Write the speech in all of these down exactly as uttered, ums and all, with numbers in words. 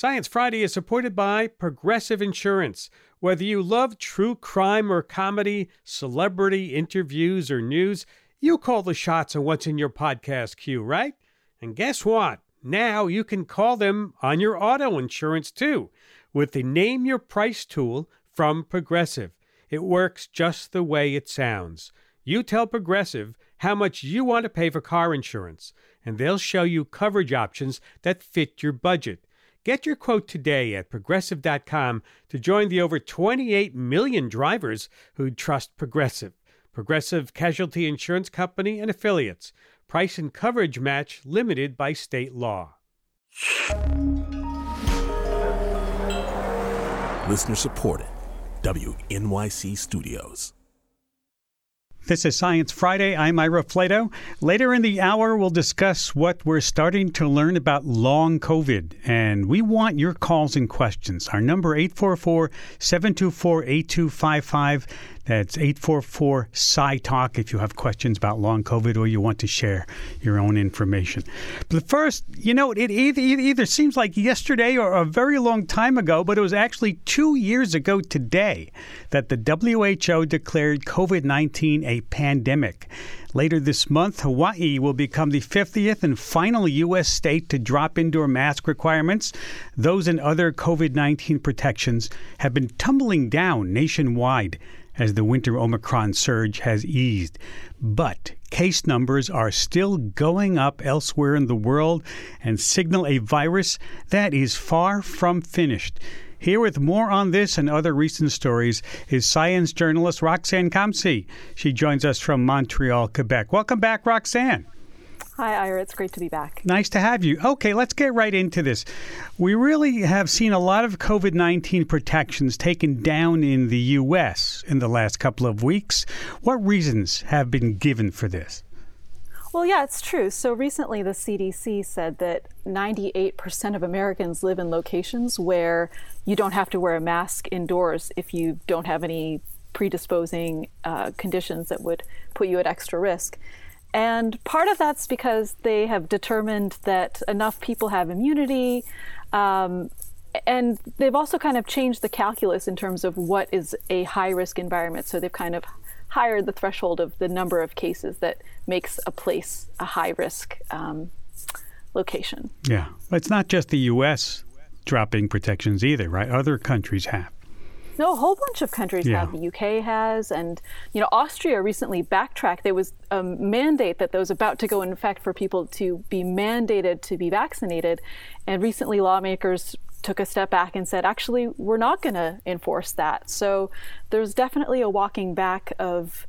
Science Friday is supported by Progressive Insurance. Whether you love true crime or comedy, celebrity interviews or news, you call the shots on what's in your podcast queue, right? And guess what? Now you can call them on your auto insurance too with the Name Your Price tool from Progressive. It works just the way it sounds. You tell Progressive how much you want to pay for car insurance, and they'll show you coverage options that fit your budget. Get your quote today at Progressive dot com to join the over twenty-eight million drivers who trust Progressive. Progressive Casualty Insurance Company and Affiliates. Price and coverage match limited by state law. Listener supported. W N Y C Studios. This is Science Friday. I'm Ira Flato. Later in the hour, we'll discuss what we're starting to learn about long COVID. And we want your calls and questions. Our number, eight four four, seven two four, eight two five five. That's eight four four, S C I talk if you have questions about long COVID or you want to share your own information. But first, you know, it either, it either seems like yesterday or a very long time ago, but it was actually two years ago today that the W H O declared COVID nineteen a pandemic. Later this month, Hawaii will become the fiftieth and final U S state to drop indoor mask requirements. Those and other COVID nineteen protections have been tumbling down nationwide as the winter Omicron surge has eased. But case numbers are still going up elsewhere in the world and signal a virus that is far from finished. Here with more on this and other recent stories is science journalist Roxanne Kamsi. She joins us from Montreal, Quebec. Welcome back, Roxanne. Hi, Ira. It's great to be back. Nice to have you. Okay, let's get right into this. We really have seen a lot of COVID nineteen protections taken down in the U S in the last couple of weeks. What reasons have been given for this? Well, yeah, it's true. So recently the C D C said that ninety-eight percent of Americans live in locations where you don't have to wear a mask indoors if you don't have any predisposing uh, conditions that would put you at extra risk. And part of that's because they have determined that enough people have immunity. Um, and they've also kind of changed the calculus in terms of what is a high-risk environment. So they've kind of higher the threshold of the number of cases that makes a place a high-risk um, location. Yeah. It's not just the U S dropping protections either, right? Other countries have. No, a whole bunch of countries yeah. have. The U K has. And, you know, Austria recently backtracked. There was a mandate that was about to go in effect for people to be mandated to be vaccinated. And recently lawmakers took a step back and said, actually, we're not going to enforce that. So there's definitely a walking back of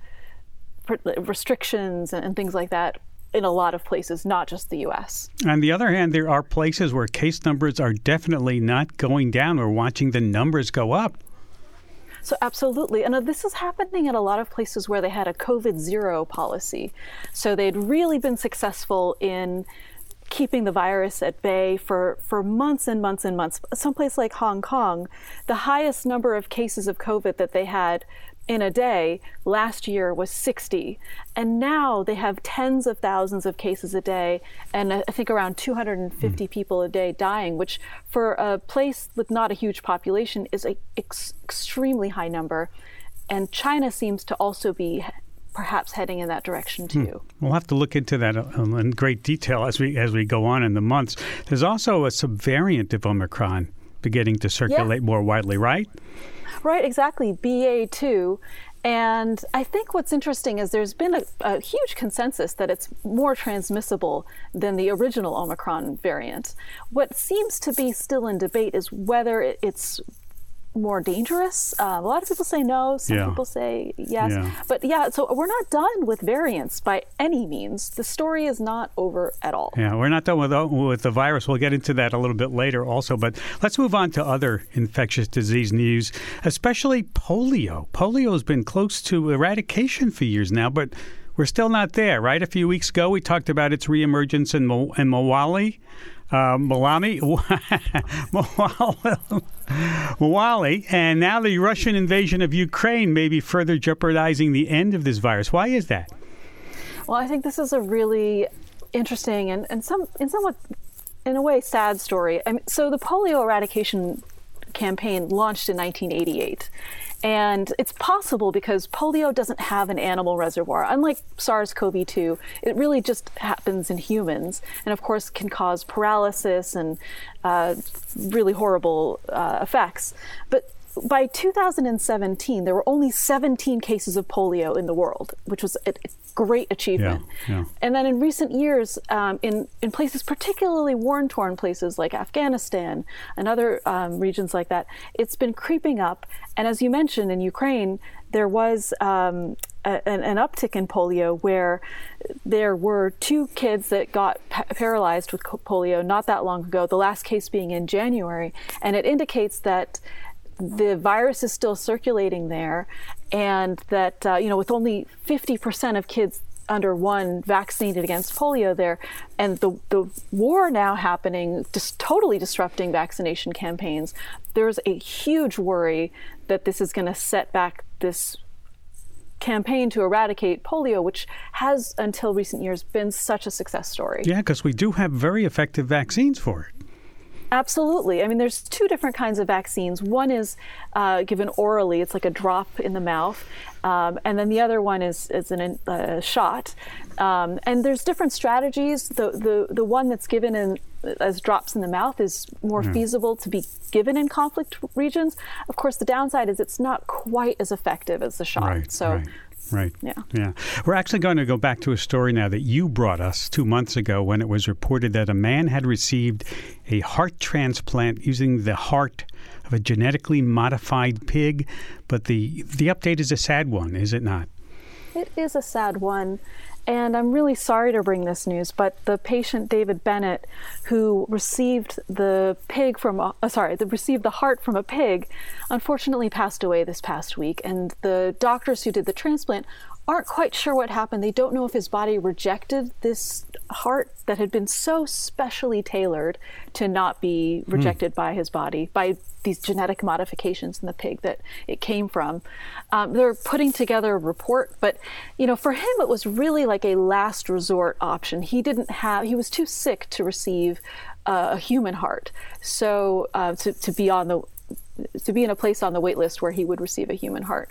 restrictions and things like that in a lot of places, not just the U S. On the other hand, there are places where case numbers are definitely not going down. We're watching the numbers go up. So absolutely. And this is happening in a lot of places where they had a COVID zero policy. So they'd really been successful in keeping the virus at bay for, for months and months and months. Someplace like Hong Kong, the highest number of cases of COVID that they had in a day last year was sixty. And now they have tens of thousands of cases a day, and I think around two hundred fifty mm. people a day dying, which for a place with not a huge population is an ex- extremely high number. And China seems to also be perhaps heading in that direction too. Hmm. We'll have to look into that in great detail as we as we go on in the months. There's also a subvariant of Omicron beginning to circulate yeah. more widely, right? Right, exactly, B A two. And I think what's interesting is there's been a, a huge consensus that it's more transmissible than the original Omicron variant. What seems to be still in debate is whether it's more dangerous. Uh, a lot of people say no, some yeah. people say yes. Yeah. But yeah, so we're not done with variants by any means. The story is not over at all. Yeah, we're not done with, with the virus. We'll get into that a little bit later also. But let's move on to other infectious disease news, especially polio. Polio has been close to eradication for years now, but we're still not there, right? A few weeks ago, we talked about its reemergence in, Mo- in Mawali. Uh, Malami, Mawali, and now the Russian invasion of Ukraine may be further jeopardizing the end of this virus. Why is that? Well, I think this is a really interesting and, and some in somewhat in a way, sad story. I mean, so the polio eradication campaign launched in nineteen eighty-eight. And it's possible because polio doesn't have an animal reservoir. Unlike SARS-CoV two, it really just happens in humans, and of course can cause paralysis and uh, really horrible uh, effects. But by two thousand seventeen, there were only seventeen cases of polio in the world, which was a great achievement. Yeah, yeah. And then in recent years, um, in, in places, particularly war-torn places like Afghanistan and other um, regions like that, it's been creeping up. And as you mentioned, in Ukraine, there was um, a, an, an uptick in polio where there were two kids that got pa- paralyzed with polio not that long ago, the last case being in January. And it indicates that the virus is still circulating there, and that, uh, you know, with only fifty percent of kids under one vaccinated against polio there, and the, the war now happening, just totally disrupting vaccination campaigns, there's a huge worry that this is going to set back this campaign to eradicate polio, which has, until recent years, been such a success story. Yeah, because we do have very effective vaccines for it. Absolutely. I mean, there's two different kinds of vaccines. One is uh, given orally. It's like a drop in the mouth. Um, and then the other one is, is an, a shot. Um, and there's different strategies. The, the, the one that's given in as drops in the mouth is more mm. feasible to be given in conflict regions. Of course, the downside is it's not quite as effective as the shot. Right, so. Right. Right. Yeah. Yeah. We're actually going to go back to a story now that you brought us two months ago when it was reported that a man had received a heart transplant using the heart of a genetically modified pig. But the the update is a sad one, is it not? It is a sad one. And I'm really sorry to bring this news, but the patient, David Bennett, who received the pig from, a, uh, sorry, the, received the heart from a pig, unfortunately passed away this past week. And the doctors who did the transplant aren't quite sure what happened. They don't know if his body rejected this heart that had been so specially tailored to not be rejected mm. by his body, by these genetic modifications in the pig that it came from. Um, they're putting together a report, but, you know, for him, it was really like a last resort option. He didn't have, he was too sick to receive uh, a human heart. So uh, to, to be on the, to be in a place on the wait list where he would receive a human heart.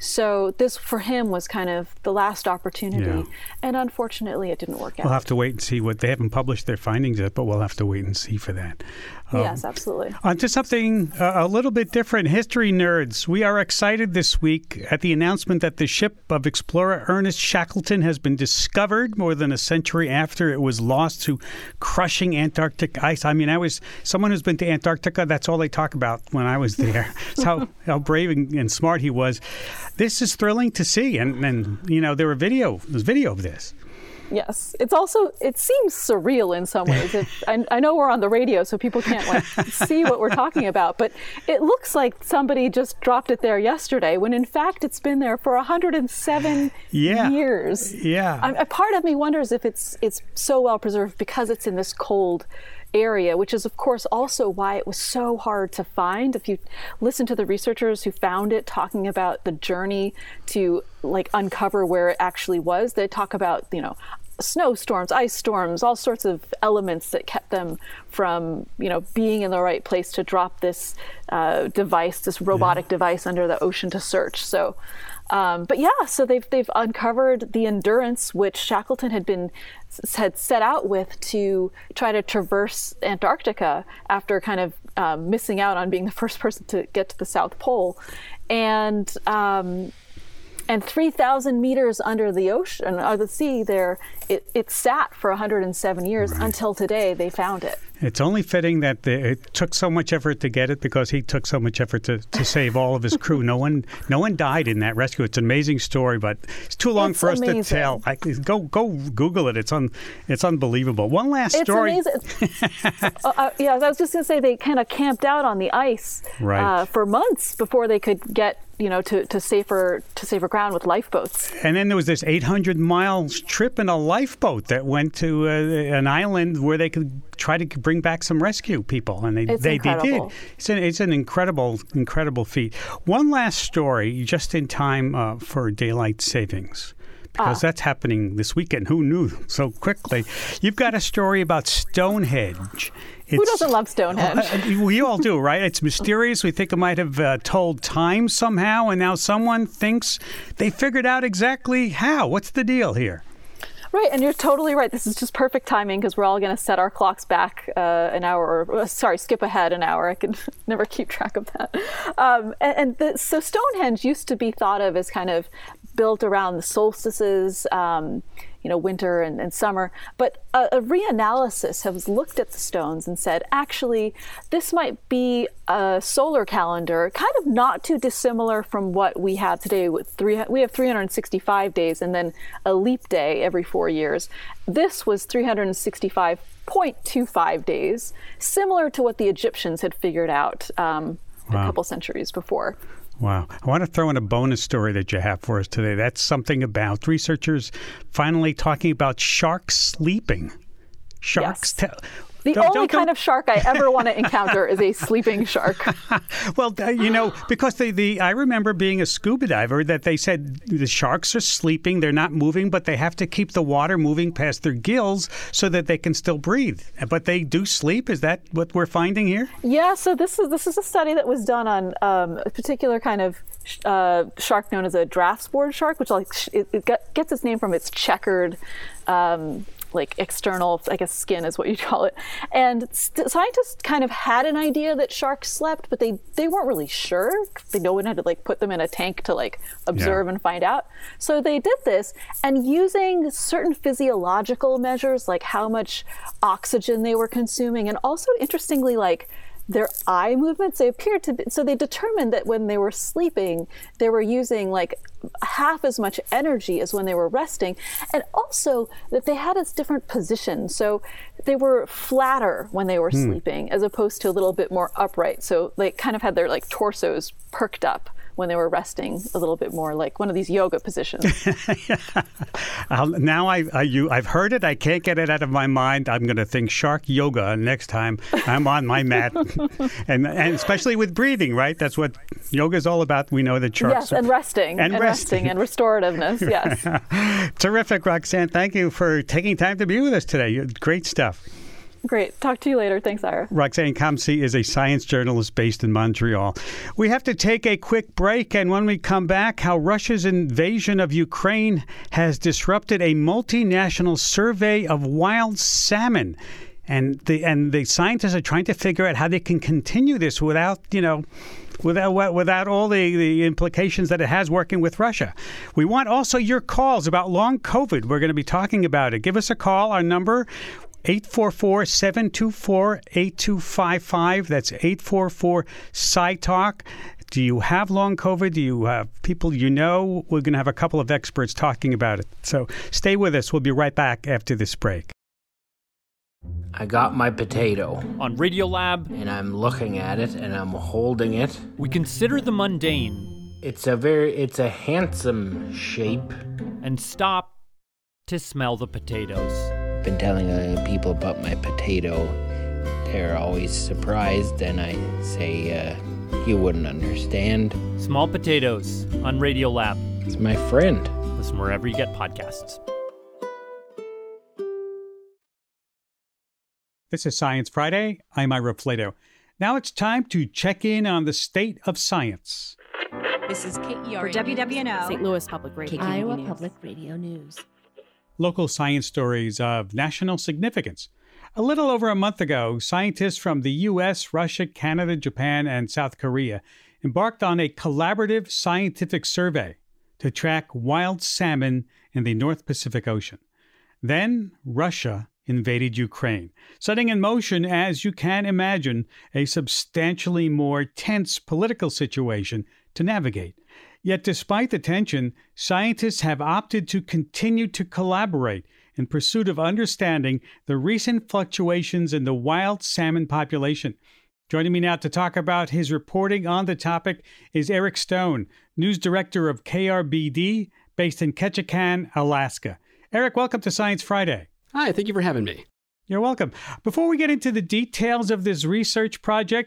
So this, for him, was kind of the last opportunity. Yeah. And unfortunately, it didn't work out. We'll have to wait and see what, they haven't published their findings yet, but we'll have to wait and see for that. Um, yes, absolutely. On to something uh, a little bit different. History nerds, we are excited this week at the announcement that the ship of explorer Ernest Shackleton has been discovered more than a century after it was lost to crushing Antarctic ice. I mean, I was someone who's been to Antarctica, that's all they talk about when I was there. It's how, how brave and, and smart he was. This is thrilling to see. And, and you know, there were video, there's video of this. Yes. It's also, it seems surreal in some ways. It, I, I know we're on the radio, so people can't like see what we're talking about, but it looks like somebody just dropped it there yesterday, when in fact it's been there for one hundred seven yeah. years. Yeah. I, a part of me wonders if it's it's so well preserved because it's in this cold area, which is of course also why it was so hard to find. If you listen to the researchers who found it talking about the journey to like uncover where it actually was, they talk about, you know, snowstorms, ice storms, all sorts of elements that kept them from, you know, being in the right place to drop this uh, device, this robotic yeah. device under the ocean to search. So, um, but yeah, so they've they've uncovered the Endurance, which Shackleton had been had set out with to try to traverse Antarctica after kind of um, missing out on being the first person to get to the South Pole, and. Um, And three thousand meters under the ocean, or the sea there, it, it sat for one hundred seven years right. until today they found it. It's only fitting that the, it took so much effort to get it because he took so much effort to, to save all of his crew. No one no one died in that rescue. It's an amazing story, but it's too long it's for amazing. us to tell. I, go go Google it. It's un, it's unbelievable. One last it's story. It's amazing. uh, uh, yeah, I was just going to say they kind of camped out on the ice right. uh, for months before they could get you know, to, to safer to safer ground with lifeboats. And then there was this eight hundred mile trip in a lifeboat that went to uh, an island where they could try to bring back some rescue people, and they it's they, they did. It's an, it's an incredible incredible feat. One last story, just in time uh, for daylight savings, because Ah. that's happening this weekend. Who knew so quickly? You've got a story about Stonehenge. It's, Who doesn't love Stonehenge? Uh, we all do, right? It's mysterious. We think it might have uh, told time somehow, and now someone thinks they figured out exactly how. What's the deal here? Right, and you're totally right. This is just perfect timing because we're all going to set our clocks back uh, an hour, or uh, sorry, skip ahead an hour. I can never keep track of that. Um, and and the, so Stonehenge used to be thought of as kind of built around the solstices, um, you know, winter and, and summer. But a, a reanalysis has looked at the stones and said, actually, this might be a solar calendar, kind of not too dissimilar from what we have today. With three, we have three hundred sixty-five days and then a leap day every four years. This was three hundred sixty-five point two five days, similar to what the Egyptians had figured out um, Wow. a couple centuries before. Wow. I want to throw in a bonus story that you have for us today. That's something about researchers finally talking about sharks sleeping. Sharks. Yes. Te- The Don't- only don't- kind don't- of shark I ever want to encounter is a sleeping shark. Well, uh, you know, because the, the I remember being a scuba diver that they said the sharks are sleeping, they're not moving, but they have to keep the water moving past their gills so that they can still breathe. But they do sleep. Is that what we're finding here? Yeah, so this is this is a study that was done on um, a particular kind of uh, shark known as a draft board shark, which like sh- it, it get, gets its name from its checkered. Um, like external, I guess, skin is what you call it. And st- scientists kind of had an idea that sharks slept, but they, they weren't really sure. They no one had to like put them in a tank to like observe Yeah. and find out. So they did this, and using certain physiological measures, like how much oxygen they were consuming, and also interestingly, like their eye movements, they appeared to be, so they determined that when they were sleeping, they were using like half as much energy as when they were resting, and also that they had a different position. So they were flatter when they were sleeping as opposed to a little bit more upright. So they kind of had their like torsos perked up when they were resting, a little bit more like one of these yoga positions. I'll, now I, I, you, I've heard it. I can't get it out of my mind. I'm going to think shark yoga next time I'm on my mat. and, and especially with breathing, right? That's what yoga is all about. We know that sharks Yes, and resting. And And, resting. resting and restorativeness, yes. Terrific, Roxanne. Thank you for taking time to be with us today. Great stuff. Great. Talk to you later. Thanks, Ira. Roxanne Comsey is a science journalist based in Montreal. We have to take a quick break, and when we come back, how Russia's invasion of Ukraine has disrupted a multinational survey of wild salmon. And the and the scientists are trying to figure out how they can continue this without, you know, without without all the, the implications that it has working with Russia. We want also your calls about long COVID. We're going to be talking about it. Give us a call. Our number, eight four four, seven two four, eight two five five. That's eight four four, S C I talk. Do you have long COVID? Do you have people you know? We're going to have a couple of experts talking about it. So stay with us. We'll be right back after this break. I got my potato, On Radiolab, and I'm looking at it, and I'm holding it. we consider the mundane It's a very, it's a handsome shape. and stop to smell the potatoes. Been telling uh, people about my potato. They're always surprised, and I say, uh, you wouldn't understand. Small Potatoes on Radiolab. It's my friend. Listen wherever you get podcasts. This is Science Friday. I'm Ira Flato. Now it's time to check in on the state of science. This is Kate For W W N O, Saint Louis Public Radio. Iowa News. Public Radio News. Local science stories of national significance. A little over a month ago, scientists from the U S, Russia, Canada, Japan, and South Korea embarked on a collaborative scientific survey to track wild salmon in the North Pacific Ocean. Then Russia invaded Ukraine, setting in motion, as you can imagine, a substantially more tense political situation to navigate. Yet despite the tension, scientists have opted to continue to collaborate in pursuit of understanding the recent fluctuations in the wild salmon population. Joining me now to talk about his reporting on the topic is Eric Stone, news director of K R B D, based in Ketchikan, Alaska. Eric, welcome to Science Friday. Hi, thank you for having me. You're welcome. Before we get into the details of this research project,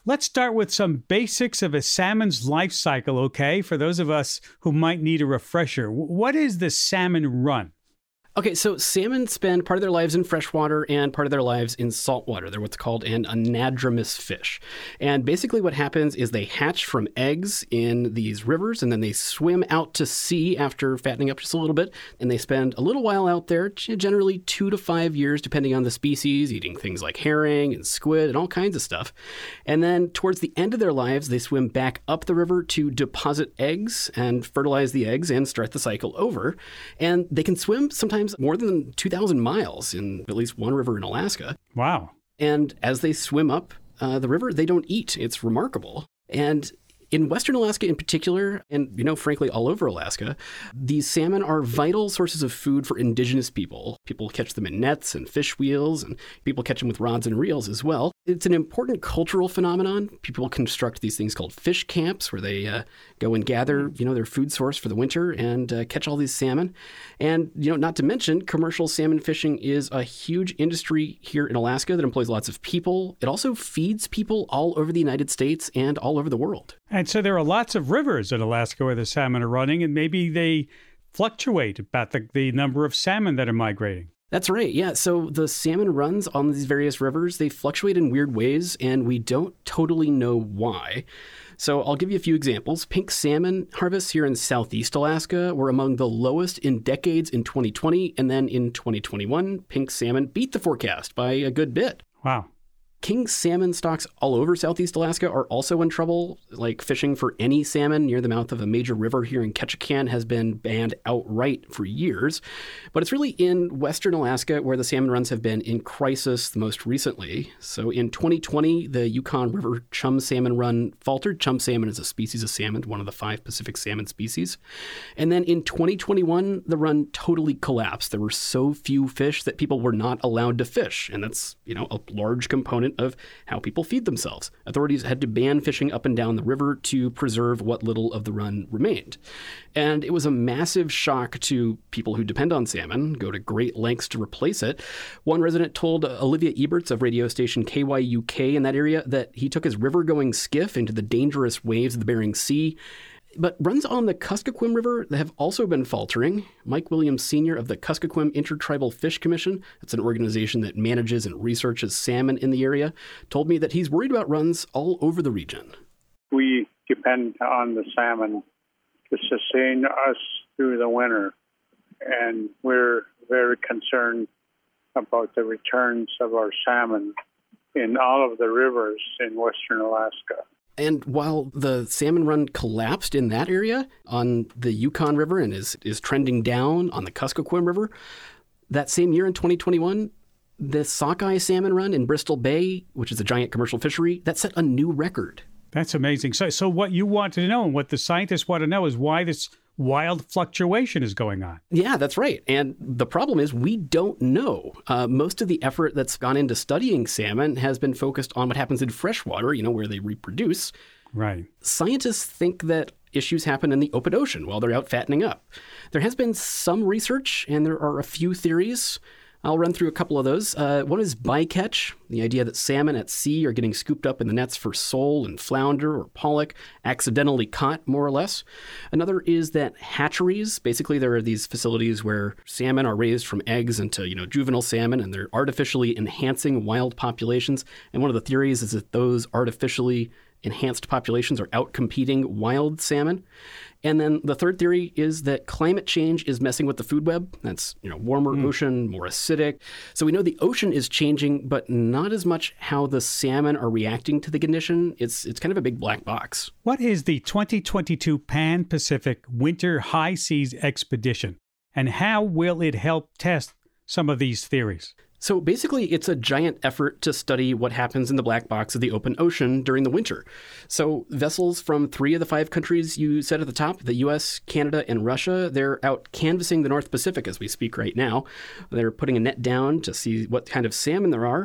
Let's start with some basics of a salmon's life cycle, okay? For those of us who might need a refresher, what is the salmon run? Okay, so salmon spend part of their lives in freshwater and part of their lives in saltwater. They're what's called an anadromous fish. And basically what happens is they hatch from eggs in these rivers, and then they swim out to sea after fattening up just a little bit, and they spend a little while out there, generally two to five years, depending on the species, eating things like herring and squid and all kinds of stuff. And then towards the end of their lives, they swim back up the river to deposit eggs and fertilize the eggs and start the cycle over. And they can swim sometimes more than two thousand miles in at least one river in Alaska. Wow. And as they swim up uh, the river, they don't eat. It's remarkable. And in Western Alaska in particular, and, you know, frankly, all over Alaska, these salmon are vital sources of food for indigenous people. People catch them in nets and fish wheels, and people catch them with rods and reels as well. It's an important cultural phenomenon. People construct these things called fish camps where they uh, go and gather, you know, their food source for the winter and uh, catch all these salmon. And, you know, not to mention, commercial salmon fishing is a huge industry here in Alaska that employs lots of people. It also feeds people all over the United States and all over the world. And so there are lots of rivers in Alaska where the salmon are running, and maybe they fluctuate about the, the number of salmon that are migrating. That's right. Yeah. So the salmon runs on these various rivers, they fluctuate in weird ways, and we don't totally know why. So I'll give you a few examples. Pink salmon harvests here in Southeast Alaska were among the lowest in decades in twenty twenty. And then in twenty twenty-one, pink salmon beat the forecast by a good bit. Wow. King salmon stocks all over Southeast Alaska are also in trouble. Like fishing for any salmon near the mouth of a major river here in Ketchikan has been banned outright for years. But it's really in Western Alaska where the salmon runs have been in crisis the most recently. So in twenty twenty, the Yukon River chum salmon run faltered. Chum salmon is a species of salmon, one of the five Pacific salmon species. And then in twenty twenty-one, the run totally collapsed. There were so few fish that people were not allowed to fish. And that's, you know, a large component of how people feed themselves. Authorities had to ban fishing up and down the river to preserve what little of the run remained. And it was a massive shock to people who depend on salmon, go to great lengths to replace it. One resident told Olivia Eberts of radio station K Y U K in that area that he took his river-going skiff into the dangerous waves of the Bering Sea. But runs on the Kuskokwim River have also been faltering. Mike Williams, Senior of the Kuskokwim Intertribal Fish Commission, that's an organization that manages and researches salmon in the area, told me that he's worried about runs all over the region. We depend on the salmon to sustain us through the winter, and we're very concerned about the returns of our salmon in all of the rivers in Western Alaska. And while the salmon run collapsed in that area on the Yukon River and is, is trending down on the Kuskokwim River, that same year in twenty twenty-one, the sockeye salmon run in Bristol Bay, which is a giant commercial fishery, that set a new record. That's amazing. So, so what you want to know and what the scientists want to know is why this wild fluctuation is going on. Yeah, that's right. And the problem is we don't know. Uh, most of the effort that's gone into studying salmon has been focused on what happens in freshwater, you know, where they reproduce. Right. Scientists think that issues happen in the open ocean while they're out fattening up. There has been some research, and there are a few theories. I'll run through a couple of those. Uh, one is bycatch, the idea that salmon at sea are getting scooped up in the nets for sole and flounder or pollock, accidentally caught, more or less. Another is that hatcheries, basically there are these facilities where salmon are raised from eggs into, you know, juvenile salmon, and they're artificially enhancing wild populations. And one of the theories is that those artificially enhanced populations are outcompeting wild salmon. And then the third theory is that climate change is messing with the food web. That's, you know, warmer mm. ocean, more acidic. So we know the ocean is changing, but not as much how the salmon are reacting to the condition. It's it's kind of a big black box. What is the twenty twenty-two Pan-Pacific Winter High Seas Expedition, and how will it help test some of these theories? So basically, it's a giant effort to study what happens in the black box of the open ocean during the winter. So vessels from three of the five countries you said at the top, the U S, Canada, and Russia, they're out canvassing the North Pacific as we speak right now. They're putting a net down to see what kind of salmon there are.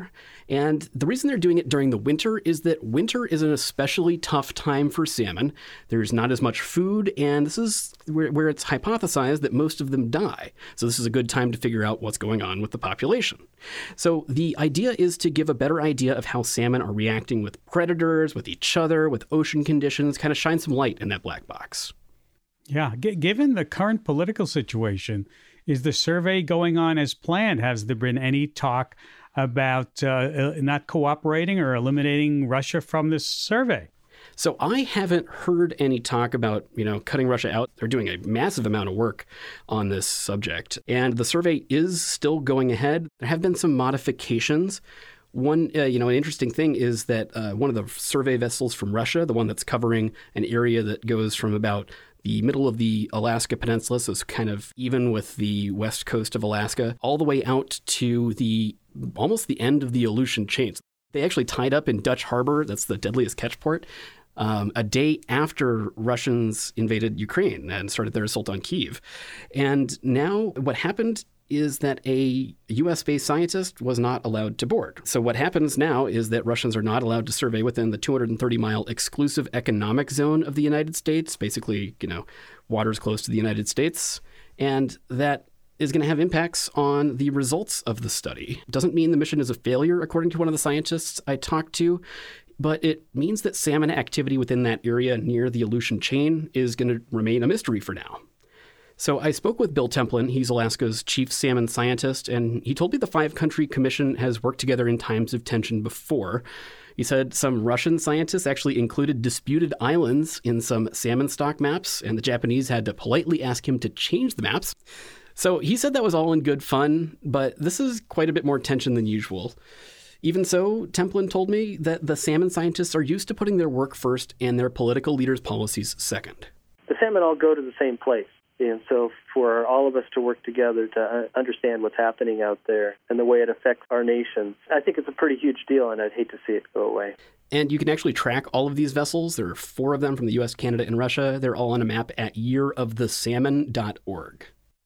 And the reason they're doing it during the winter is that winter is an especially tough time for salmon. There's not as much food, and this is where, where it's hypothesized that most of them die. So this is a good time to figure out what's going on with the population. So the idea is to give a better idea of how salmon are reacting with predators, with each other, with ocean conditions, kind of shine some light in that black box. Yeah, g- given the current political situation, is the survey going on as planned? Has there been any talk about uh, not cooperating or eliminating Russia from this survey? So I haven't heard any talk about, you know, cutting Russia out. They're doing a massive amount of work on this subject. And the survey is still going ahead. There have been some modifications. One, uh, you know, an interesting thing is that uh, one of the survey vessels from Russia, the one that's covering an area that goes from about the middle of the Alaska Peninsula, so it's kind of even with the west coast of Alaska, all the way out to the almost the end of the Aleutian chains. They actually tied up in Dutch Harbor, that's the deadliest catch port, um, a day after Russians invaded Ukraine and started their assault on Kyiv. And now what happened is that a U S-based scientist was not allowed to board. So what happens now is that Russians are not allowed to survey within the two hundred thirty mile exclusive economic zone of the United States, basically, you know, waters close to the United States. And that is going to have impacts on the results of the study. It doesn't mean the mission is a failure, according to one of the scientists I talked to, but it means that salmon activity within that area near the Aleutian chain is going to remain a mystery for now. So I spoke with Bill Templin. He's Alaska's chief salmon scientist, and he told me the five-country commission has worked together in times of tension before. He said some Russian scientists actually included disputed islands in some salmon stock maps, and the Japanese had to politely ask him to change the maps. So he said that was all in good fun, but this is quite a bit more tension than usual. Even so, Templin told me that the salmon scientists are used to putting their work first and their political leaders' policies second. The salmon all go to the same place. And so for all of us to work together to understand what's happening out there and the way it affects our nations, I think it's a pretty huge deal, and I'd hate to see it go away. And you can actually track all of these vessels. There are four of them from the U S, Canada, and Russia. They're all on a map at year of the salmon dot org.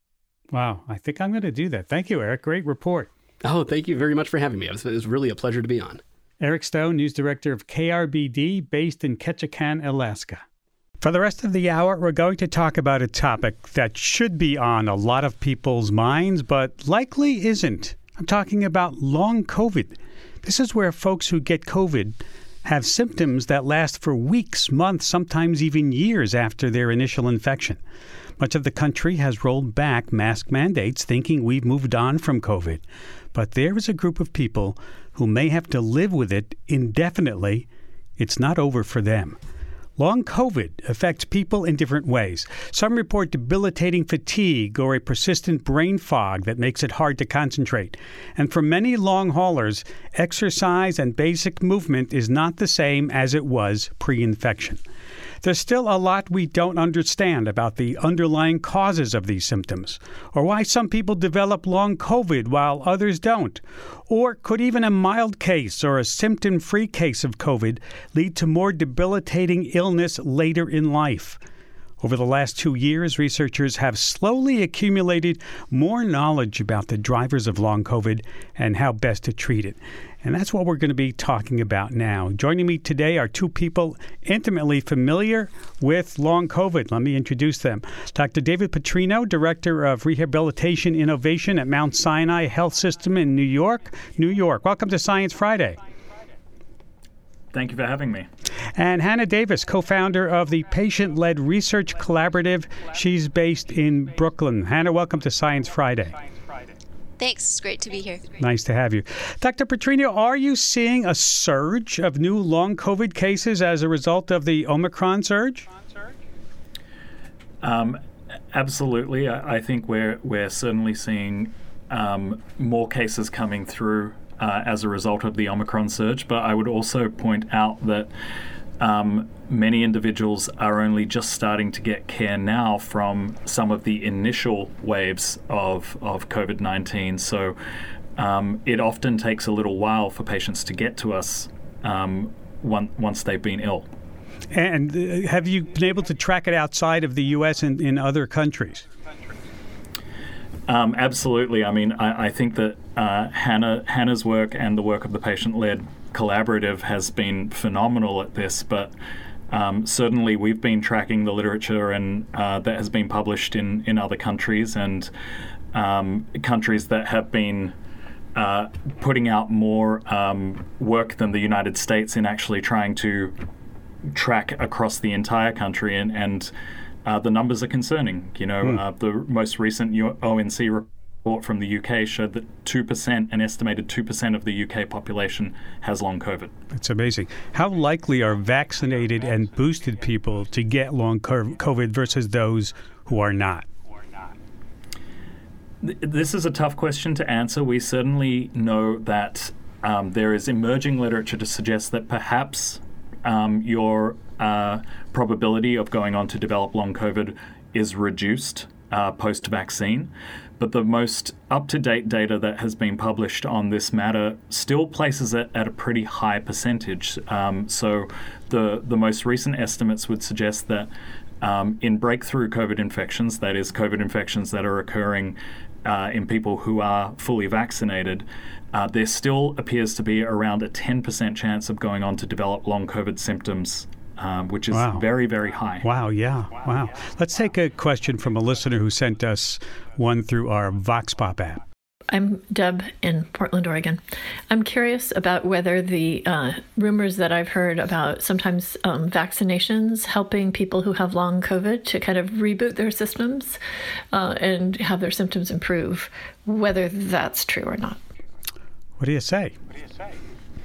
Wow, I think I'm going to do that. Thank you, Eric. Great report. Oh, thank you very much for having me. It was, it was really a pleasure to be on. Eric Stone, news director of K R B D, based in Ketchikan, Alaska. For the rest of the hour, we're going to talk about a topic that should be on a lot of people's minds, but likely isn't. I'm talking about long COVID. This is where folks who get COVID have symptoms that last for weeks, months, sometimes even years after their initial infection. Much of the country has rolled back mask mandates, thinking we've moved on from COVID. But there is a group of people who may have to live with it indefinitely. It's not over for them. Long COVID affects people in different ways. Some report debilitating fatigue or a persistent brain fog that makes it hard to concentrate. And for many long haulers, exercise and basic movement is not the same as it was pre-infection. There's still a lot we don't understand about the underlying causes of these symptoms, or why some people develop long COVID while others don't. Or could even a mild case or a symptom-free case of COVID lead to more debilitating illness later in life? Over the last two years, researchers have slowly accumulated more knowledge about the drivers of long COVID and how best to treat it. And that's what we're going to be talking about now. Joining me today are two people intimately familiar with long COVID. Let me introduce them. Doctor David Petrino, Director of Rehabilitation Innovation at Mount Sinai Health System in New York, New York. Welcome to Science Friday. Thank you for having me. And Hannah Davis, co-founder of the Patient-Led Research Collaborative. She's based in Brooklyn. Hannah, welcome to Science Friday. Thanks. It's great to be here. Nice to have you. Doctor Petrino, are you seeing a surge of new long COVID cases as a result of the Omicron surge? Um, absolutely. I, I think we're we're certainly seeing um, more cases coming through uh, as a result of the Omicron surge. But I would also point out that Um, many individuals are only just starting to get care now from some of the initial waves of, of COVID nineteen. So um, it often takes a little while for patients to get to us um, one, once they've been ill. And uh, have you been able to track it outside of the U S and in other countries? Um, absolutely. I mean, I, I think that uh, Hannah Hannah's work and the work of the patient-led collaborative has been phenomenal at this, but um, certainly we've been tracking the literature and uh, that has been published in, in other countries and um, countries that have been uh, putting out more um, work than the United States in actually trying to track across the entire country, and, and uh, the numbers are concerning. You know, mm. uh, the most recent O N C report from the U K showed that two percent, an estimated two percent of the U K population has long COVID. It's amazing. How likely are vaccinated and boosted people to get long COVID versus those who are not? This is a tough question to answer. We certainly know that um, there is emerging literature to suggest that perhaps um, your uh, probability of going on to develop long COVID is reduced uh, post-vaccine. But the most up-to-date data that has been published on this matter still places it at a pretty high percentage. Um, so the, the most recent estimates would suggest that um, in breakthrough COVID infections, that is COVID infections that are occurring Uh, in people who are fully vaccinated, uh, there still appears to be around a ten percent chance of going on to develop long COVID symptoms, um, which is wow. very, very high. Wow, yeah, wow. Let's take a question from a listener who sent us one through our VoxPop app. I'm Deb in Portland, Oregon. I'm curious about whether the uh, rumors that I've heard about sometimes um, vaccinations helping people who have long COVID to kind of reboot their systems uh, and have their symptoms improve, whether that's true or not. What do you say? What do you say?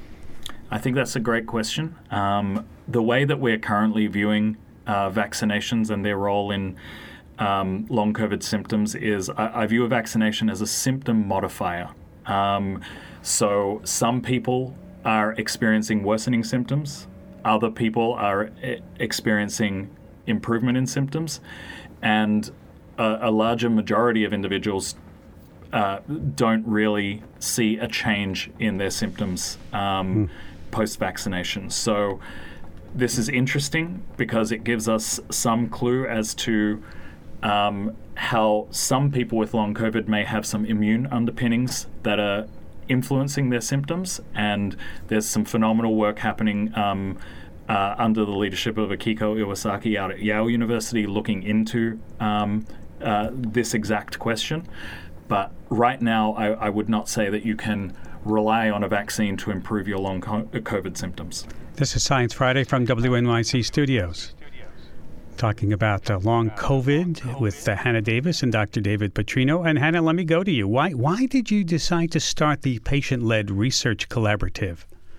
I think that's a great question. Um, the way that we're currently viewing uh, vaccinations and their role in Um, long COVID symptoms is I, I view a vaccination as a symptom modifier. Um, so some people are experiencing worsening symptoms. Other people are e- experiencing improvement in symptoms. And a, a larger majority of individuals uh, don't really see a change in their symptoms um, mm. post-vaccination. So this is interesting because it gives us some clue as to Um, how some people with long COVID may have some immune underpinnings that are influencing their symptoms. And there's some phenomenal work happening um, uh, under the leadership of Akiko Iwasaki out at Yale University looking into um, uh, this exact question. But right now, I, I would not say that you can rely on a vaccine to improve your long COVID symptoms. This is Science Friday from W N Y C Studios. Talking about uh, long COVID with uh, Hannah Davis and Doctor David Petrino. And Hannah, let me go to you. Why why did you decide to start the patient-led research collaborative?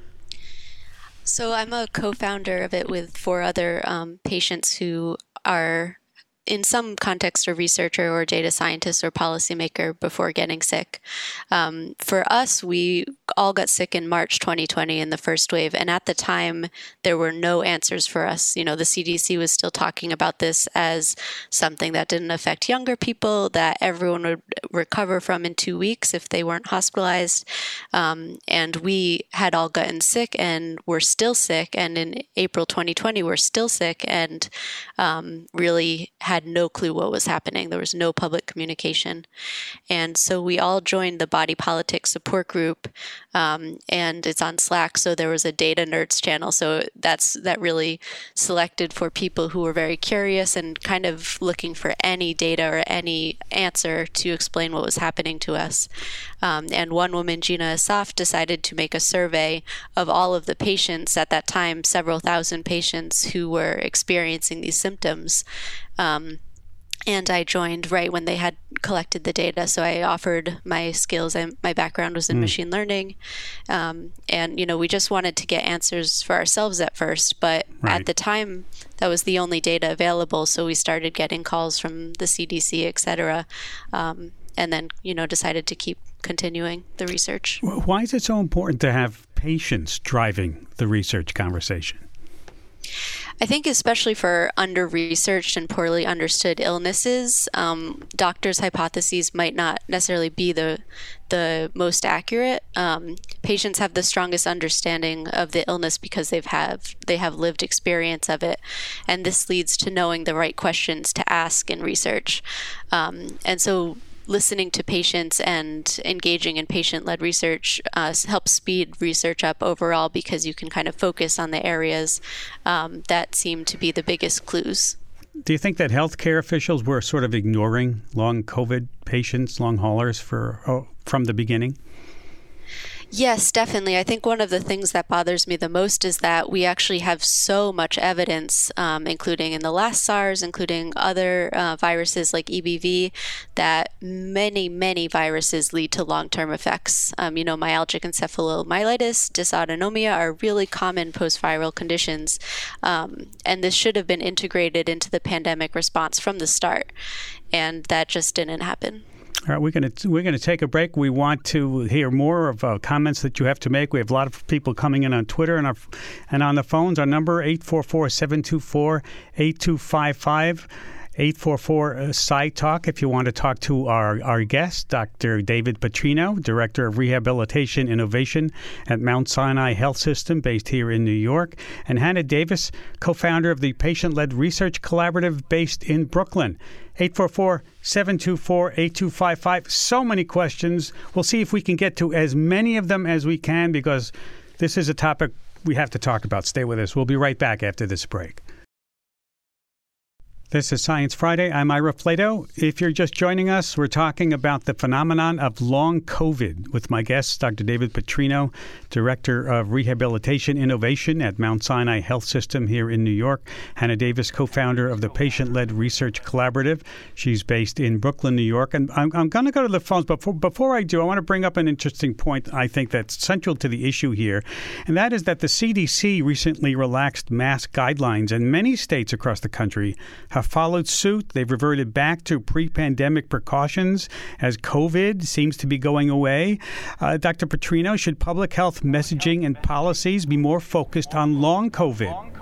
So I'm a co-founder of it with four other um, patients who are in some context a researcher or data scientist or policymaker before getting sick. Um, for us, we all got sick in March twenty twenty in the first wave. And at the time, there were no answers for us. You know, the C D C was still talking about this as something that didn't affect younger people, that everyone would recover from in two weeks if they weren't hospitalized. Um, and we had all gotten sick and were still sick. And in April twenty twenty, we're still sick and um, really had no clue what was happening. There was no public communication. And so we all joined the Body Politics support group, um, and it's on Slack. So there was a data nerds channel. So that's that really selected for people who were very curious and kind of looking for any data or any answer to explain what was happening to us. Um, and one woman, Gina Asaf, decided to make a survey of all of the patients at that time, several thousand patients who were experiencing these symptoms. Um, and I joined right when they had collected the data. So I offered my skills. I, my background was in mm. machine learning. Um, and, you know, we just wanted to get answers for ourselves at first. But right. at the time, that was the only data available. So we started getting calls from the C D C, et cetera. Um, and then, you know, decided to keep continuing the research. Why is it so important to have patients driving the research conversation? I think especially for under-researched and poorly understood illnesses, um, doctors' hypotheses might not necessarily be the the most accurate. Um, patients have the strongest understanding of the illness because they've have they have lived experience of it, and this leads to knowing the right questions to ask in research. Um, and so listening to patients and engaging in patient-led research uh, helps speed research up overall, because you can kind of focus on the areas um, that seem to be the biggest clues. Do you think that healthcare officials were sort of ignoring long COVID patients, long haulers for oh, from the beginning? Yes, definitely. I think one of the things that bothers me the most is that we actually have so much evidence, um, including in the last SARS, including other uh, viruses like E B V, that many, many viruses lead to long-term effects. Um, you know, myalgic encephalomyelitis, dysautonomia are really common post-viral conditions. Um, and this should have been integrated into the pandemic response from the start. And that just didn't happen. All right, we're going to we're going to take a break. We want to hear more of uh, comments that you have to make. We have a lot of people coming in on Twitter and our, and on the phones. Our number eight four four, seven two four, eight two five five. eight four four S I Talk if you want to talk to our, our guest, Doctor David Petrino, Director of Rehabilitation Innovation at Mount Sinai Health System based here in New York, and Hannah Davis, co-founder of the Patient-Led Research Collaborative based in Brooklyn. eight four four, seven two four, eight two five five. So many questions. We'll see if we can get to as many of them as we can, because this is a topic we have to talk about. Stay with us. We'll be right back after this break. This is Science Friday. I'm Ira Flatow. If you're just joining us, we're talking about the phenomenon of long COVID with my guest, Doctor David Petrino, Director of Rehabilitation Innovation at Mount Sinai Health System here in New York. Hannah Davis, co-founder of the Patient-Led Research Collaborative. She's based in Brooklyn, New York. And I'm, I'm going to go to the phones. But before, before I do, I want to bring up an interesting point, I think, that's central to the issue here. And that is that the C D C recently relaxed mask guidelines, and many states across the country have followed suit. They've reverted back to pre-pandemic precautions as COVID seems to be going away. Uh, Doctor Petrino, should public health messaging and policies be more focused on long COVID?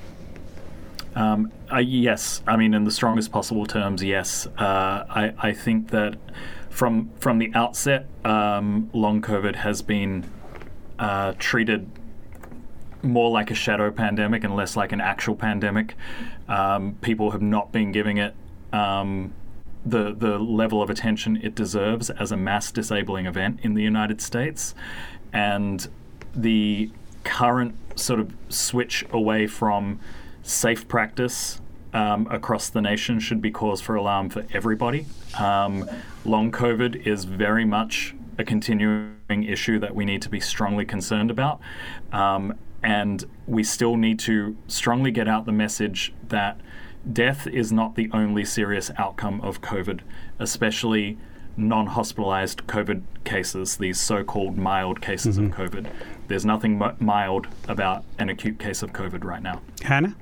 Um, uh, yes. I mean, in the strongest possible terms, yes. Uh, I, I think that from from the outset, um, long COVID has been uh, treated more like a shadow pandemic and less like an actual pandemic. Um, people have not been giving it um, the the level of attention it deserves as a mass disabling event in the United States. And the current sort of switch away from safe practice um, across the nation should be cause for alarm for everybody. Um, long COVID is very much a continuing issue that we need to be strongly concerned about. Um, And we still need to strongly get out the message that death is not the only serious outcome of COVID, especially non-hospitalized COVID cases, these so-called mild cases mm-hmm. of COVID. There's nothing m- mild about an acute case of COVID right now. Hannah?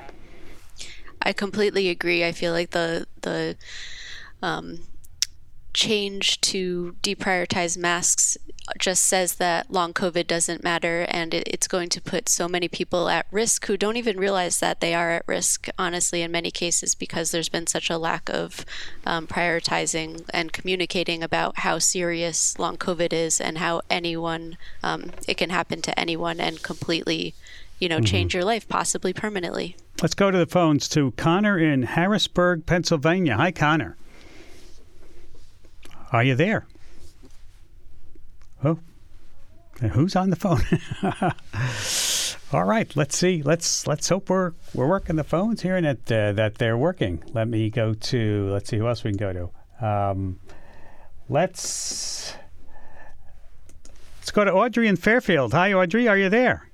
I completely agree. I feel like the the um, change to deprioritize masks just says that long COVID doesn't matter, and it, it's going to put so many people at risk who don't even realize that they are at risk, honestly, in many cases, because there's been such a lack of um, prioritizing and communicating about how serious long COVID is and how anyone, um, it can happen to anyone and completely, you know, mm-hmm. change your life, possibly permanently. Let's go to the phones to Connor in Harrisburg, Pennsylvania. Hi, Connor. Are you there? Oh, who's on the phone? All right, let's see. Let's let's hope we're we're working the phones here and that uh, that they're working. Let me go to. Let's see who else we can go to. Um, let's let's go to Audrey in Fairfield. Hi, Audrey. Are you there?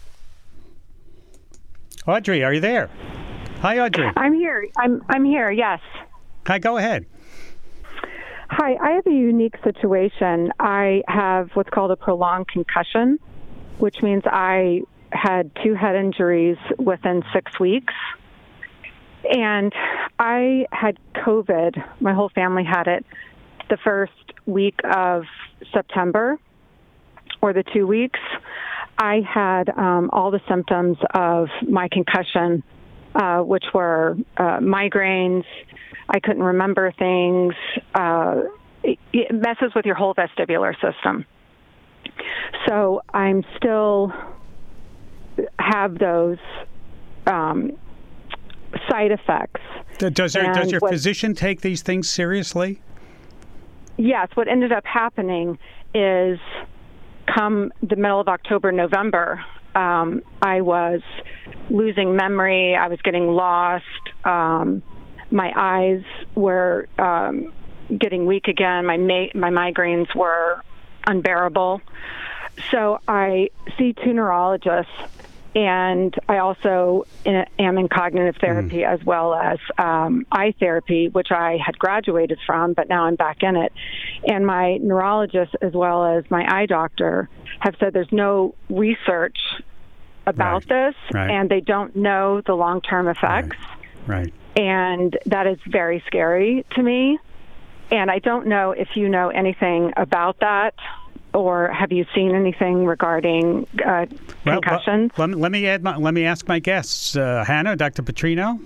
Audrey, are you there? Hi, Audrey. I'm here. I'm I'm here. Yes. Hi. Go ahead. Hi, I have a unique situation. I have what's called a prolonged concussion, which means I had two head injuries within six weeks. And I had COVID. My whole family had it the first week of September, or the two weeks. I had um, all the symptoms of my concussion, uh, which were uh, migraines. I couldn't remember things. Uh, it, it messes with your whole vestibular system. So I'm still have those um, side effects. Does, your, does your what, physician take these things seriously? yes, what ended up happening is come the middle of October, November, um, I was losing memory. I was getting lost. Um, my eyes were um, getting weak again. My ma- my migraines were unbearable. So I see two neurologists, and I also am in cognitive therapy mm. as well as um, eye therapy, which I had graduated from, but now I'm back in it. And my neurologist as well as my eye doctor have said there's no research about right. this, right. and they don't know the long-term effects. Right. right. And that is very scary to me. And I don't know if you know anything about that, or have you seen anything regarding uh, well, concussions? Well, let, me, let me add. My, let me ask my guests, uh, Hannah, Doctor Petrino.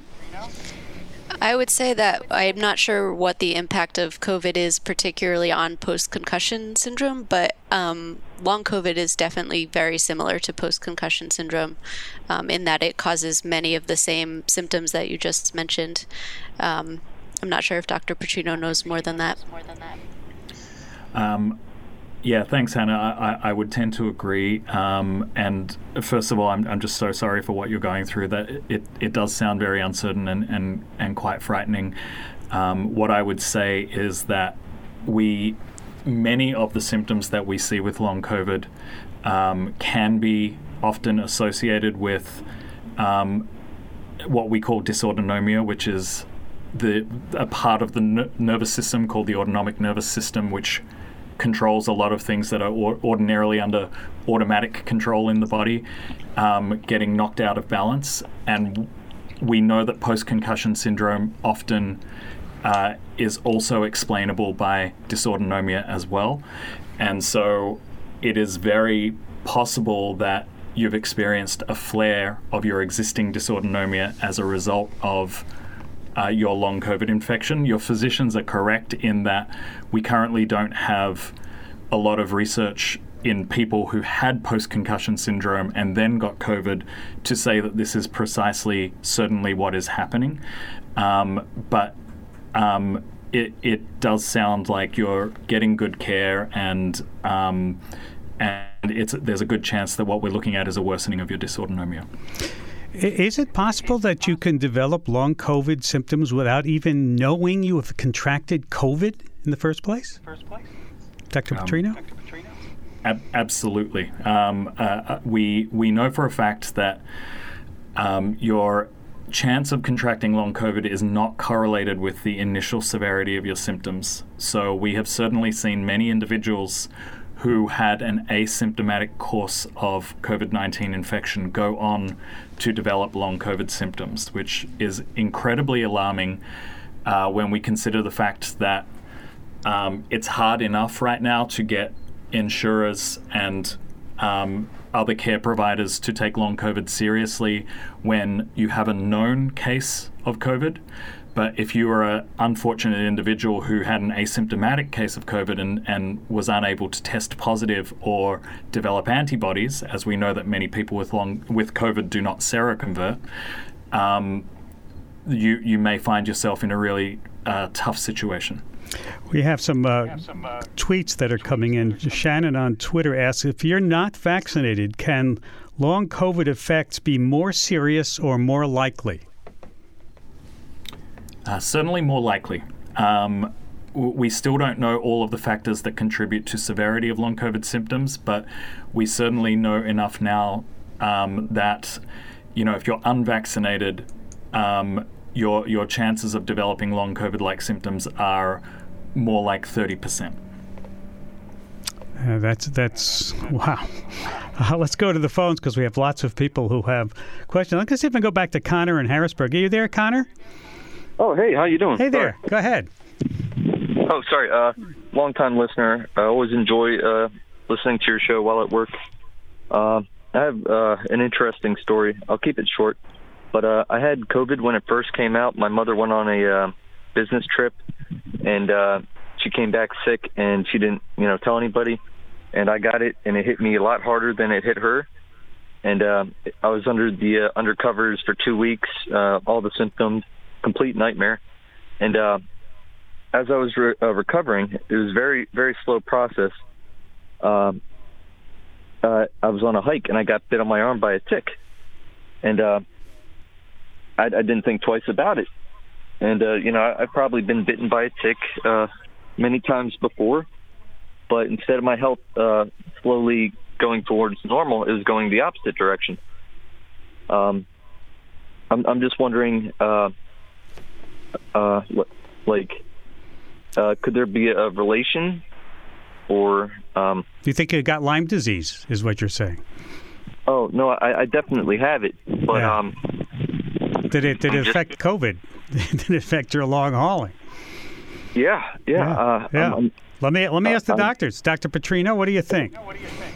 I would say that I'm not sure what the impact of COVID is, particularly on post-concussion syndrome, but um, long COVID is definitely very similar to post-concussion syndrome um, in that it causes many of the same symptoms that you just mentioned. Um, I'm not sure if Doctor Petrino knows more than that. More than that. Um, Yeah, thanks, Hannah. I, I would tend to agree. Um, and first of all, I'm, I'm just so sorry for what you're going through. That it, it does sound very uncertain and, and, and quite frightening. Um, what I would say is that we, many of the symptoms that we see with long COVID um, can be often associated with um, what we call dysautonomia, which is the a part of the n- nervous system called the autonomic nervous system, which controls a lot of things that are or- ordinarily under automatic control in the body, um, getting knocked out of balance. And we know that post-concussion syndrome often uh, is also explainable by dysautonomia as well. And so it is very possible that you've experienced a flare of your existing dysautonomia as a result of Uh, your long COVID infection. Your physicians are correct in that we currently don't have a lot of research in people who had post-concussion syndrome and then got COVID to say that this is precisely certainly what is happening. Um, but um, it, it does sound like you're getting good care, and um, and it's there's a good chance that what we're looking at is a worsening of your dysautonomia. Is it possible that you can develop long COVID symptoms without even knowing you have contracted COVID in the first place? First place? Doctor Um, Petrino? Doctor Petrino? Ab- absolutely. Um, uh, we we know for a fact that um, your chance of contracting long COVID is not correlated with the initial severity of your symptoms. So we have certainly seen many individuals who had an asymptomatic course of COVID nineteen infection go on to develop long COVID symptoms, which is incredibly alarming uh, when we consider the fact that um, it's hard enough right now to get insurers and um, other care providers to take long COVID seriously when you have a known case of COVID. But if you were an unfortunate individual who had an asymptomatic case of COVID and, and was unable to test positive or develop antibodies, as we know that many people with long with COVID do not seroconvert, um, you you may find yourself in a really uh, tough situation. We have some, uh, we have some uh, tweets that are coming in. Shannon on Twitter asks, if you're not vaccinated, can long COVID effects be more serious or more likely? Uh, certainly more likely. Um, w- we still don't know all of the factors that contribute to severity of long COVID symptoms, but we certainly know enough now um, that, you know, if you're unvaccinated, um, your your chances of developing long COVID-like symptoms are more like thirty percent. Uh, that's, that's, wow. Uh, let's go to the phones because we have lots of people who have questions. Let's see if I can go back to Connor in Harrisburg. Are you there, Connor? Oh, hey, how you doing? Hey there. Sorry. Go ahead. Oh, sorry. Uh, long-time listener. I always enjoy uh, listening to your show while at work. Uh, I have uh, an interesting story. I'll keep it short. But uh, I had COVID when it first came out. My mother went on a uh, business trip, and uh, she came back sick, and she didn't, you know, tell anybody. And I got it, and it hit me a lot harder than it hit her. And uh, I was under the uh, undercovers for two weeks, uh, all the symptoms, complete nightmare. And uh, as I was re- uh, recovering, it was very, very slow process. Um, uh, I was on a hike and I got bit on my arm by a tick, and uh, I, I didn't think twice about it. And uh, you know, I, I've probably been bitten by a tick uh, many times before, but instead of my health uh, slowly going towards normal, it was going the opposite direction. Um, I'm, I'm just wondering, uh, uh, like, uh, could there be a relation, or? Um, Do you think you got Lyme disease? Is what you're saying? Oh no, I, I definitely have it, but yeah. um, did it did it affect just, COVID? Did it affect your long hauling? Yeah, yeah, yeah. Uh, yeah. I'm, I'm, let me let me uh, ask the I'm, doctors. Doctor Petrino, what do you think? What do you think?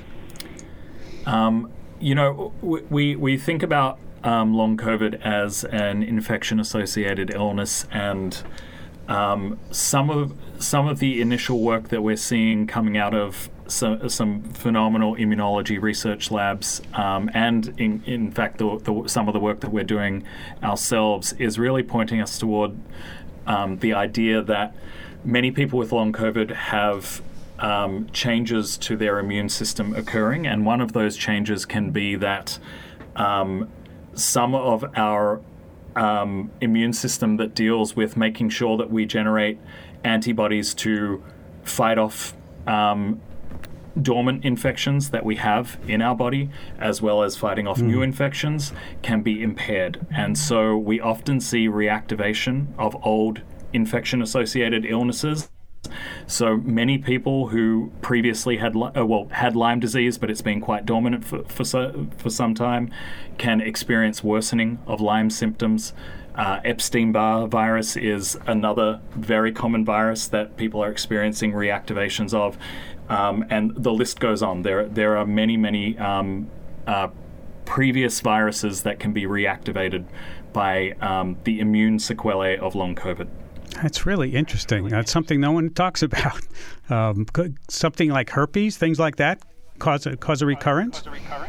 Um, you know, we we think about um, long COVID as an infection-associated illness, and um, some of some of the initial work that we're seeing coming out of some, some phenomenal immunology research labs, um, and in in fact, the, the, some of the work that we're doing ourselves is really pointing us toward um, the idea that many people with long COVID have Um, changes to their immune system occurring, and one of those changes can be that um, some of our um, immune system that deals with making sure that we generate antibodies to fight off um, dormant infections that we have in our body, as well as fighting off mm. new infections, can be impaired. And so we often see reactivation of old infection-associated illnesses. So many people who previously had uh, well had Lyme disease, but it's been quite dominant for for, so, for some time, can experience worsening of Lyme symptoms. Uh, Epstein-Barr virus is another very common virus that people are experiencing reactivations of, um, and the list goes on. There there are many many um, uh, previous viruses that can be reactivated by um, the immune sequelae of long COVID. That's really interesting. That's something no one talks about. Um, could something like herpes, things like that, cause a, cause a recurrence?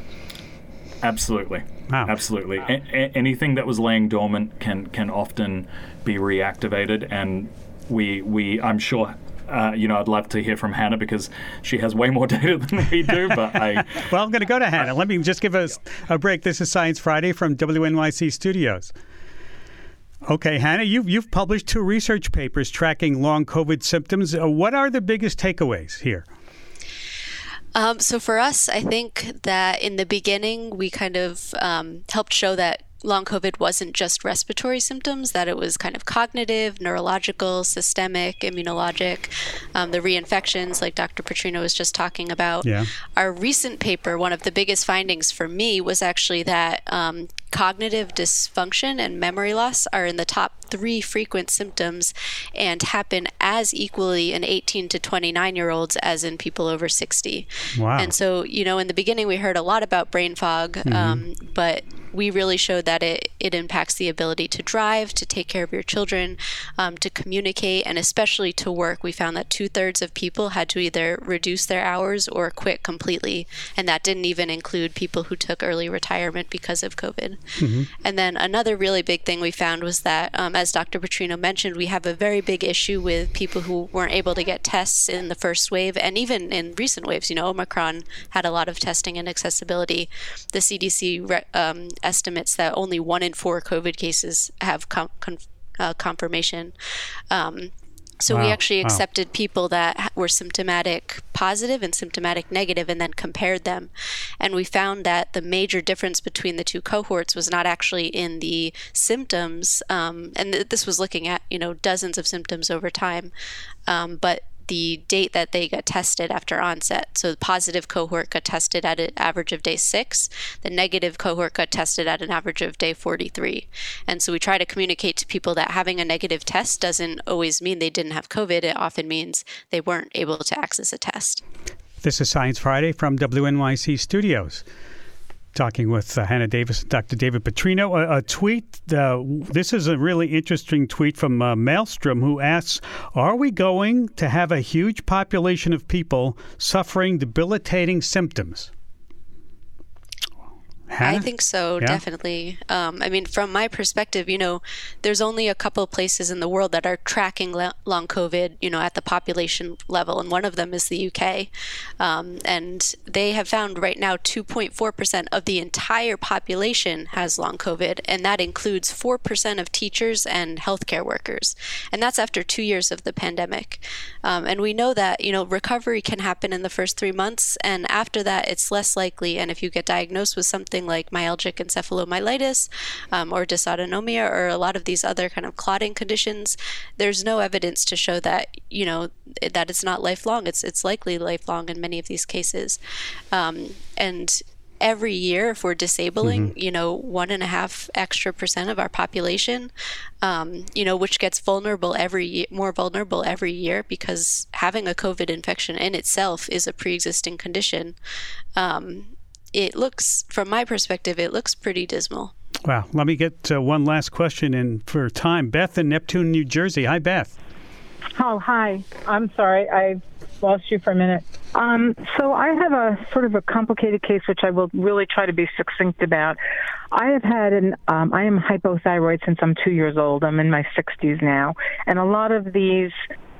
Absolutely. Wow. Absolutely. A- a- anything that was laying dormant can can often be reactivated, and we we I'm sure. Uh, you know, I'd love to hear from Hannah because she has way more data than we do. But I well, I'm going to go to Hannah. Let me just give us a break. This is Science Friday from W N Y C Studios. Okay, Hannah, you've, you've published two research papers tracking long COVID symptoms. Uh, what are the biggest takeaways here? Um, so for us, I think that in the beginning, we kind of um, helped show that long COVID wasn't just respiratory symptoms, that it was kind of cognitive, neurological, systemic, immunologic, um, the reinfections like Doctor Petrino was just talking about. Yeah. Our recent paper, one of the biggest findings for me was actually that um, cognitive dysfunction and memory loss are in the top three frequent symptoms and happen as equally in eighteen to twenty-nine year olds as in people over sixty. Wow. And so, you know, in the beginning we heard a lot about brain fog, mm-hmm. um, but we really showed that it, it impacts the ability to drive, to take care of your children, um, to communicate, and especially to work. We found that two-thirds of people had to either reduce their hours or quit completely, and that didn't even include people who took early retirement because of COVID. Mm-hmm. And then another really big thing we found was that, um, as Doctor Petrino mentioned, we have a very big issue with people who weren't able to get tests in the first wave, and even in recent waves. You know, Omicron had a lot of testing and accessibility. The C D C re- um, estimates that only one in four COVID cases have com- con- uh, confirmation. Um, so wow. we actually wow. accepted people that were symptomatic positive and symptomatic negative and then compared them. And we found that the major difference between the two cohorts was not actually in the symptoms, um, and th- this was looking at, you know, dozens of symptoms over time, um, but the date that they got tested after onset. So the positive cohort got tested at an average of day six. The negative cohort got tested at an average of day forty-three. And so we try to communicate to people that having a negative test doesn't always mean they didn't have COVID. It often means they weren't able to access a test. This is Science Friday from W N Y C Studios. Talking with uh, Hannah Davis and Doctor David Petrino. A, a tweet, uh, this is a really interesting tweet from uh, Maelstrom, who asks, are we going to have a huge population of people suffering debilitating symptoms? I think so, Yeah. definitely. Um, I mean, from my perspective, you know, there's only a couple of places in the world that are tracking lo- long COVID, you know, at the population level, and one of them is the U K. Um, and they have found right now two point four percent of the entire population has long COVID, and that includes four percent of teachers and healthcare workers. And that's after two years of the pandemic. Um, and we know that, you know, recovery can happen in the first three months, and after that, it's less likely. And if you get diagnosed with something like myalgic encephalomyelitis um, or dysautonomia or a lot of these other kind of clotting conditions, there's no evidence to show that, you know, that it's not lifelong. It's it's likely lifelong in many of these cases. Um, and every year, if we're disabling, mm-hmm. you know, one and a half extra percent of our population, um, you know, which gets vulnerable every more vulnerable every year because having a COVID infection in itself is a pre-existing condition. Um, it looks, from my perspective, it looks pretty dismal. Wow. Let me get uh, one last question in for time. Beth in Neptune, New Jersey. Hi, Beth. Oh, hi. I'm sorry. I lost you for a minute. Um, so I have a sort of a complicated case, which I will really try to be succinct about. I have had an, um, I am hypothyroid since I'm two years old. I'm in my sixties now. And a lot of these,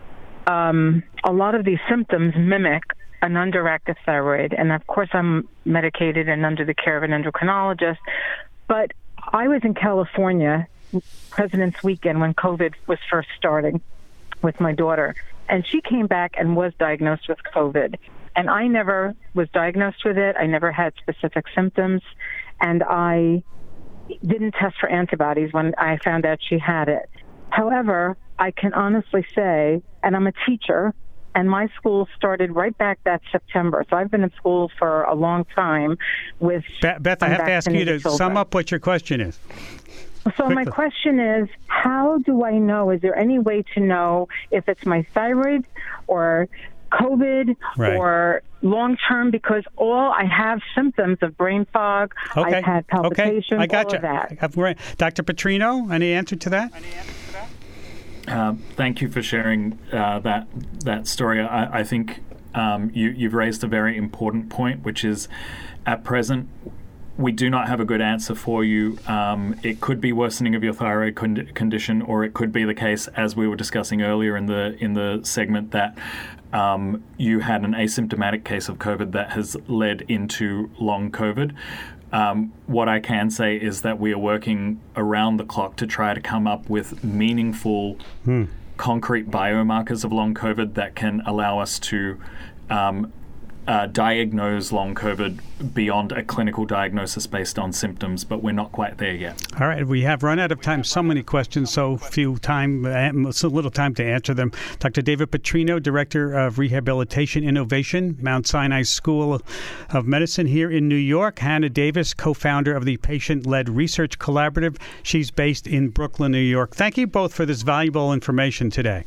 um, a lot of these symptoms mimic an underactive thyroid. And of course, I'm medicated and under the care of an endocrinologist. But I was in California President's Weekend when COVID was first starting with my daughter, and she came back and was diagnosed with COVID. And I never was diagnosed with it. I never had specific symptoms, and I didn't test for antibodies when I found out she had it. However, I can honestly say, and I'm a teacher, and my school started right back that September. So I've been in school for a long time with Beth, Beth I have to ask you to children. Sum up what your question is. So Quickly. My question is, how do I know? Is there any way to know if it's my thyroid or COVID right. or long-term? Because all I have symptoms of brain fog. Okay. I've had palpitations, okay. I got all you. of that. I've, Doctor Petrino, any answer to that? Any answer to that? Uh, thank you for sharing uh, that that story. I, I think um, you, you've raised a very important point, which is at present, we do not have a good answer for you. Um, it could be worsening of your thyroid con- condition, or it could be the case, as we were discussing earlier in the in the segment, that um, you had an asymptomatic case of COVID that has led into long COVID. Um, what I can say is that we are working around the clock to try to come up with meaningful, hmm. concrete biomarkers of long COVID that can allow us to um, Uh, diagnose long COVID beyond a clinical diagnosis based on symptoms, but we're not quite there yet. All right, we have run out of time. So many questions, so few time, so little time to answer them. Doctor David Petrino, Director of Rehabilitation Innovation, Mount Sinai School of Medicine here in New York. Hannah Davis, co-founder of the Patient-Led Research Collaborative. She's based in Brooklyn, New York. Thank you both for this valuable information today.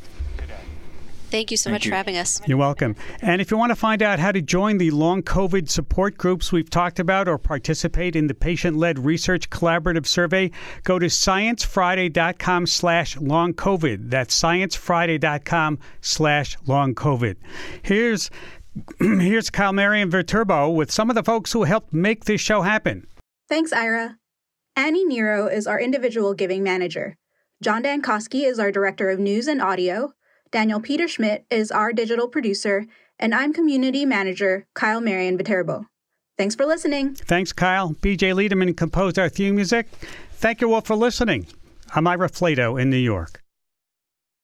Thank you so Thank much you. for having us. You're welcome. And if you want to find out how to join the long COVID support groups we've talked about or participate in the Patient-Led Research Collaborative Survey, go to sciencefriday.com slash long COVID. That's sciencefriday.com slash long COVID. Here's, here's Kyle Marian Viterbo with some of the folks who helped make this show happen. Thanks, Ira. Annie Nero is our individual giving manager. John Dankosky is our director of news and audio. Daniel Peter Schmidt is our digital producer, and I'm community manager Kyle Marian Viterbo. Thanks for listening. Thanks, Kyle. B J Liederman composed our theme music. Thank you all for listening. I'm Ira Flato in New York.